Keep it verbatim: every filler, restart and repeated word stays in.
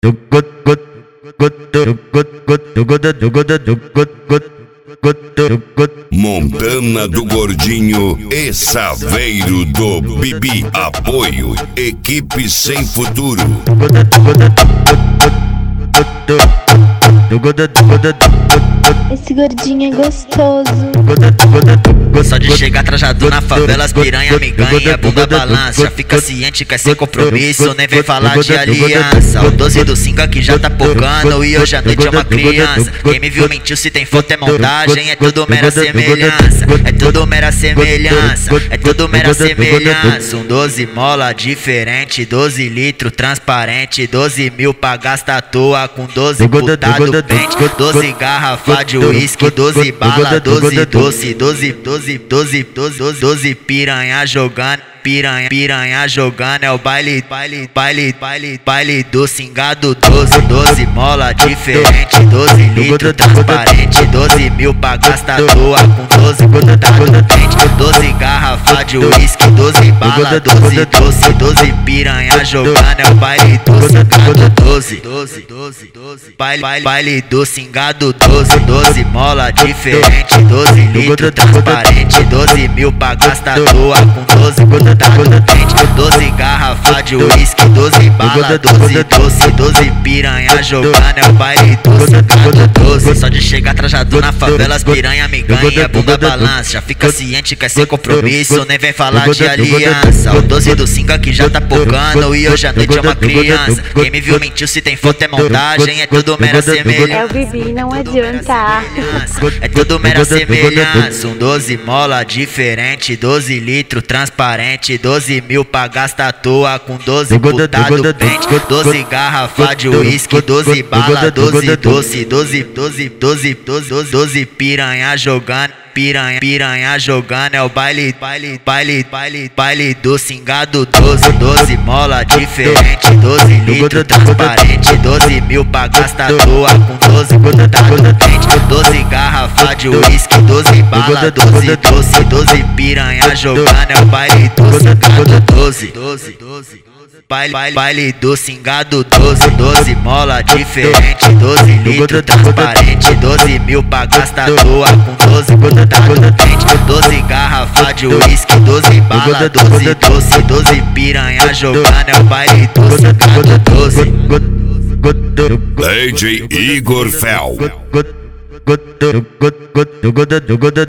Montana do Gordinho e Saveiro do Bibi. Apoio Equipe Sem Futuro. Esse gordinho é gostoso. Só de chegar trajado na favela, as piranha me ganha, bunda balança. Já fica ciente, quer ser compromisso, nem vem falar de aliança. O doze do cinco aqui já tá pocando e hoje à noite é uma criança. Quem me viu mentiu, se tem foto é montagem, é tudo mera semelhança. É tudo mera semelhança, é tudo mera semelhança. Um doze mola diferente, doze litros transparente, doze mil pra gastar à toa com doze putado pente, doze garrafa de uísque, doze bala, doze doce, doze, doze, doze, doze, doze piranha jogando. Piranha, piranha jogando, é o baile, baile, baile, baile, baile do cingado. Doze, doze mola diferente, doze litros transparente, doze mil pra gastar à toa com doze putado pente, doze garrafa de uísque, doze bala, doze doce, doze piranha jogando, é o baile do cingado. Doze, doze, doze, doze, baile, baile, baile do cingado. Doze, doze mola diferente, doze litros transparente, doze mil pra gastar à toa com doze putado pente, doze garrafa de uísque, doze bala, doze doce, doze piranha jogando, é o baile do cingado. Doze, só de chegar trajado na favela, as piranha me ganha, bunda balança. Já fica ciente, quer ser compromisso, nem vem falar de aliança. O doze do cinco aqui já tá pocando e hoje à noite é uma criança. Quem me viu mentiu, se tem foto é montagem, é tudo mera semelhança. É o Bibi, não adianta. É tudo mera semelhança. Um doze mola diferente, doze litros transparente, doze mil pra gastar à toa com doze putado pente, doze garrafa de uísque, doze bala, doze doce, doze, doze, doze, doze, doze piranha jogando. Piranha, piranha jogando, é o baile, baile, baile, baile, baile do cingado. Doze, doze mola diferente, doze litros transparente, doze mil pra gastar à toa com doze putado pente, doze garrafa de uísque, doze bala, doze doce, doze piranha jogando, é o baile do cingado. Doze, doze, doze, baile, baile, baile do cingado. Doze, doze mola diferente, doze litros transparente, doze mil pra gastar à toa com doze putado pente, doze garrafa de uísque, doze bala, doze doce, doze piranha jogando, é o baile do cingado. Doze. D J Igor Fel.